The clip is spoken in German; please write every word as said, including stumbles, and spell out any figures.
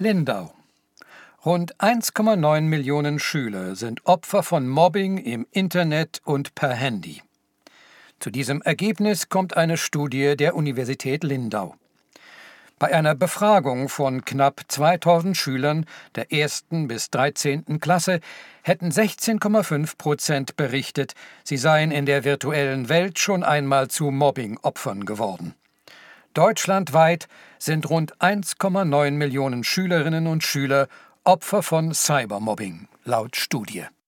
Lindau. Rund eins Komma neun Millionen Schüler sind Opfer von Mobbing im Internet und per Handy. Zu diesem Ergebnis kommt eine Studie der Universität Lindau. Bei einer Befragung von knapp zweitausend Schülern der ersten bis dreizehnten Klasse hätten sechzehn Komma fünf Prozent berichtet, sie seien in der virtuellen Welt schon einmal zu Mobbing-Opfern geworden. Deutschlandweit sind rund eins Komma neun Millionen Schülerinnen und Schüler Opfer von Cybermobbing, laut Studie.